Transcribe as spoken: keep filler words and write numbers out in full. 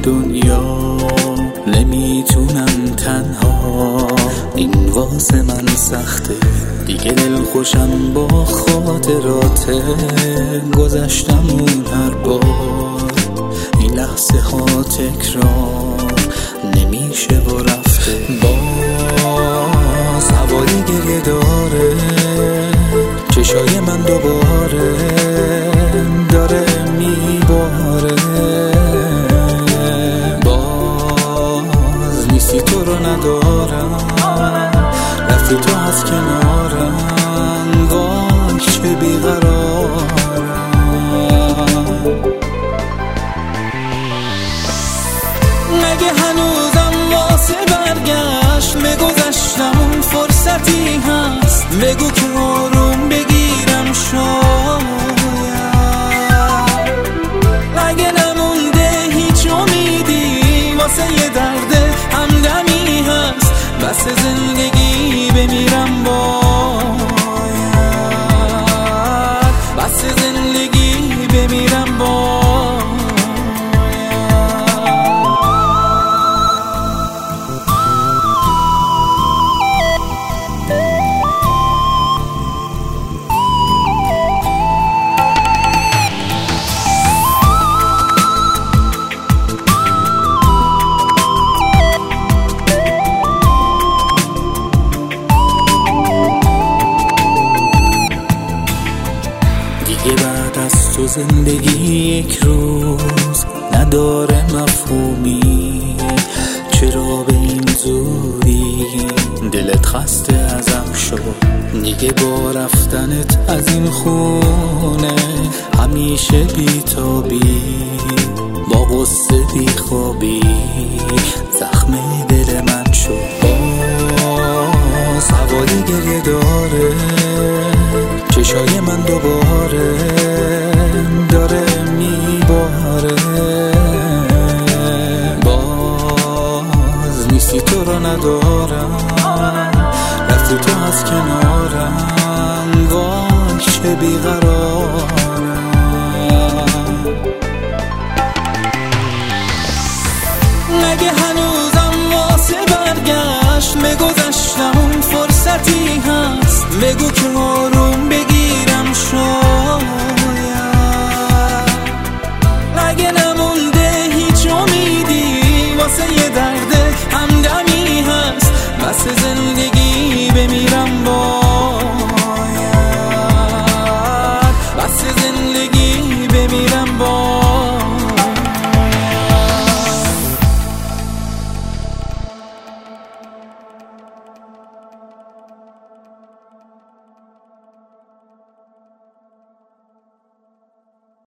دنیا نمیتونم تنها، این واسه من سخته دیگه. دل خوشم با خاطرات گذشتمون، هر بار این لحظه ها تکرار نمیشه و رفته. باز هوای گریه داره چشای من، دوباره داره میباره. باز نیستی، تو رو ندارم، رفتی تو از کنارم، وای چه بیقرارم. مگه هنوزم واسه برگشت به گذشتمون فرصتی هست؟ بگو که آروم بگیرم شاید. مگه نمونده هیچ امیدی واسه یه درد همدمی هست؟ بس زندگی بمیرم باید، بس زندگی بمیرم باید. دیگه بعد از تو زندگی یک روز نداره مفهومی، چرا به این زودی دلت خسته ازم شد؟ دیگه با رفتنت از این خونه همیشه بیتابی، با غصه بیخوابی، زخم دل من شد. باز هوای گریه داره چشای من، دوباره داره میباره. باز نیستی، تو رو ندارم، رفتی تو از کنارم، وای چه بیقرارم. مگه هنوزم واسه برگشت به گذشتمون فرصتی هست؟ بگو که آروم